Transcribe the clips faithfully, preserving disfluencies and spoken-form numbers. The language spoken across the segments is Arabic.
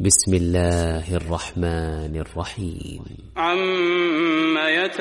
بسم الله الرحمن الرحيم. عم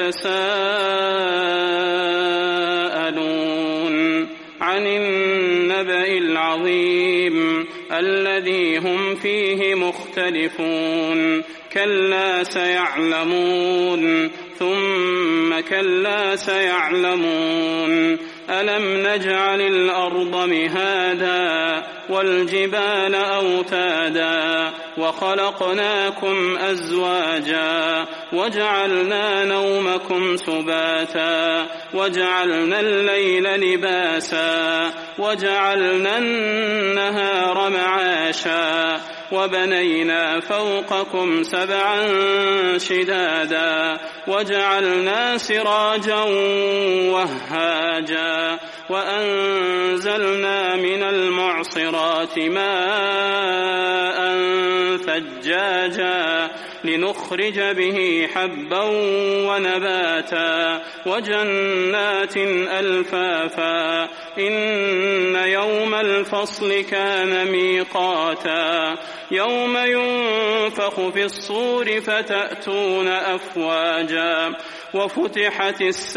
يتساءلون عن النبأ العظيم الذي هم فيه مختلفون كلا سيعلمون ثم كلا سيعلمون ألم نجعل الأرض مهادا والجبال أوتادا وخلقناكم أزواجا وجعلنا نومكم سباتا وجعلنا الليل لباسا وجعلنا النهار معاشا وبنينا فوقكم سبعا شدادا وجعلنا سراجا وهاجا وأنزلنا من المعصرات ماء ثجاجا لنخرج به حبا ونباتا وجنات ألفافا إن يوم الفصل كان ميقاتا يوم ينفخ في الصور فتأتون أفواجا وفتحت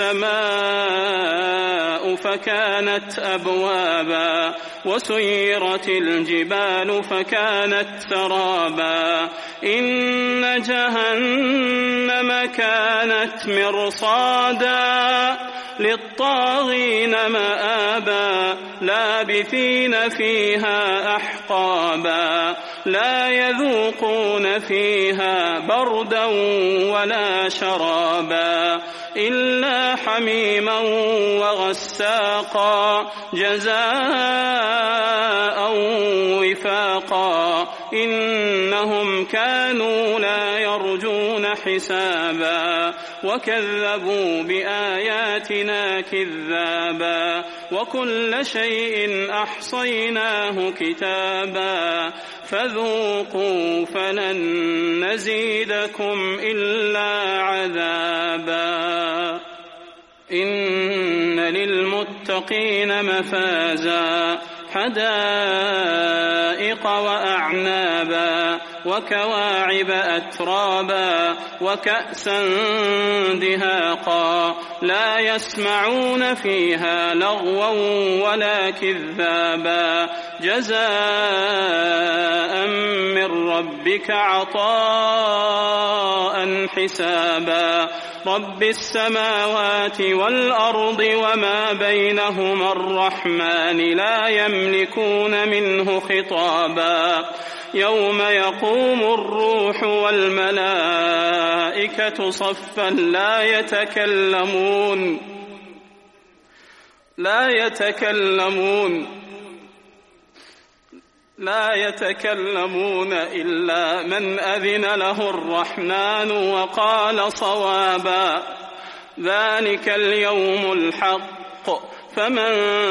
السماء فكانت أبوابا وسيرت الجبال فكانت سرابا إن جهنم كانت مرصادا للطاغين مآبا لابثين فيها أحقابا لا يذوقون فيها بردا ولا شرابا إلا حميما وغساقا جزاء وفاقا إنهم كانوا لا يرجون حسابا وكذبوا بآياتنا كذابا وكل شيء أحصيناه كتابا فذوقوا فلن نزيدكم إلا عذابا إن للمتقين مفازا حدائق وأعنابا وكواعب أترابا وكأسا دهاقا لا يسمعون فيها لغوا ولا كذابا جزاء من ربك عطاء حسابا رب السماوات والأرض وما بينهما الرحمن لا يملكون منه خطابا يوم يقوم الروح والملائكة صفا لا يتكلمون لا يتكلمون لا يتكلمون إلا من أذن له الرحمن وقال صوابا ذلك اليوم الحق فمن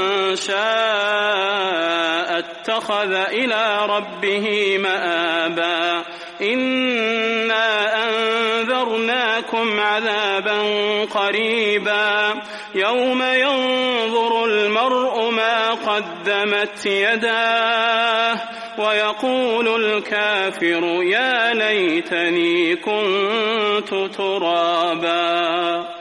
شاء اتخذ إلى ربه مآبا إنا أنذرناكم عذابا قريبا يوم ينظر المرء ما قدمت يداه ويقول الكافر يا ليتني كنت ترابا.